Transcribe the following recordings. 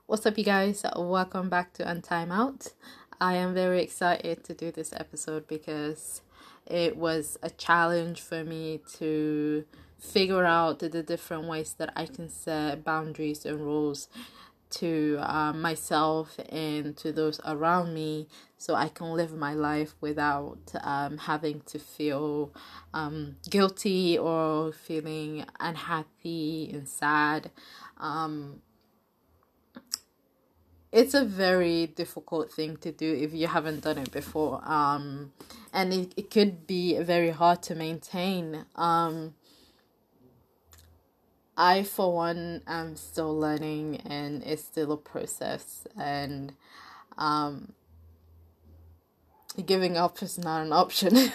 What's up, you guys? Welcome back to Untime Out. I am very excited to do this episode because it was a challenge for me to figure out the different ways that I can set boundaries and rules to myself and to those around me so I can live my life without having to feel guilty or feeling unhappy and sad. It's a very difficult thing to do if you haven't done it before. And it could be very hard to maintain. I, for one, am still learning and it's still a process. And giving up is not an option.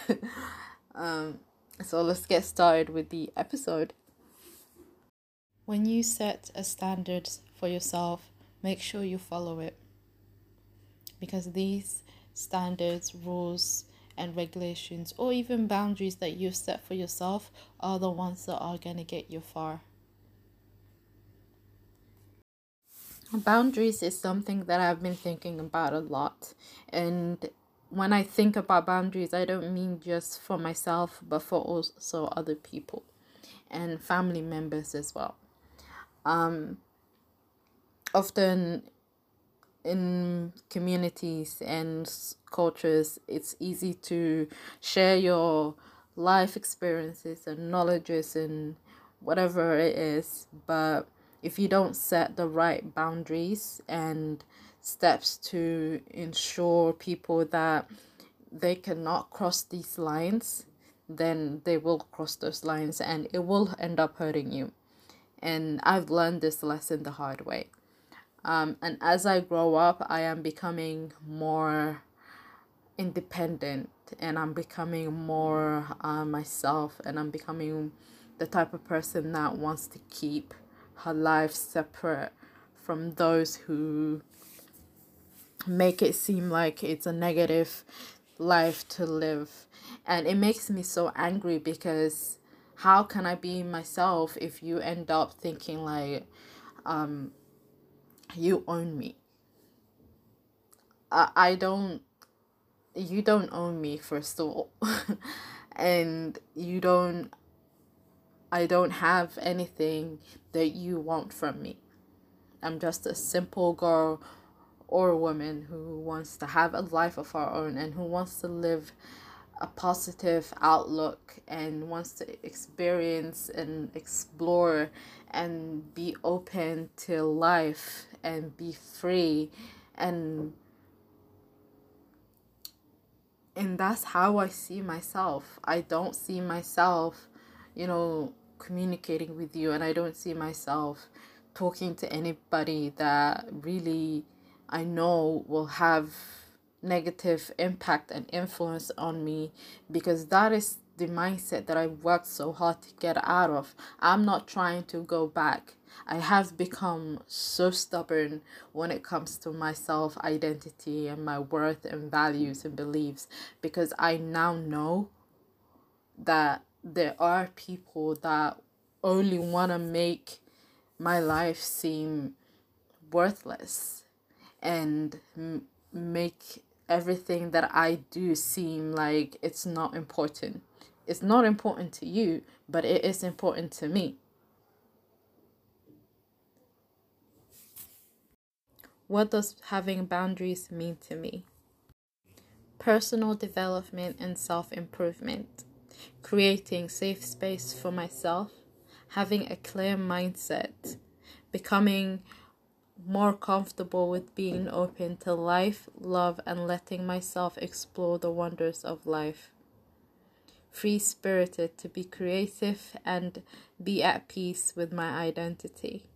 So let's get started with the episode. When you set a standard for yourself, make sure you follow it, because these standards, rules, and regulations, or even boundaries that you set for yourself, are the ones that are going to get you far. Boundaries is something that I've been thinking about a lot, and when I think about boundaries, I don't mean just for myself, but for also other people and family members as well. Often in communities and cultures, it's easy to share your life experiences and knowledges and whatever it is, but if you don't set the right boundaries and steps to ensure people that they cannot cross these lines, then they will cross those lines and it will end up hurting you. And I've learned this lesson the hard way. And as I grow up, I am becoming more independent and I'm becoming more myself, and I'm becoming the type of person that wants to keep her life separate from those who make it seem like it's a negative life to live. And it makes me so angry, because how can I be myself if you end up thinking like you own me? I don't, you don't own me, first of all. And I don't have anything that you want from me. I'm just a simple girl or woman who wants to have a life of her own and who wants to live a positive outlook and wants to experience and explore and be open to life and be free, and that's how I see myself. I don't see myself, communicating with you, and I don't see myself talking to anybody that really I know will have negative impact and influence on me, because that is the mindset that I worked so hard to get out of. I'm not trying to go back. I have become so stubborn when it comes to my self identity and my worth and values and beliefs, because I now know that there are people that only want to make my life seem worthless and make everything that I do seem like it's not important. It's not important to you, but it is important to me. What does having boundaries mean to me? Personal development and self-improvement, creating safe space for myself, having a clear mindset, becoming more comfortable with being open to life, love, and letting myself explore the wonders of life. Free-spirited to be creative and be at peace with my identity.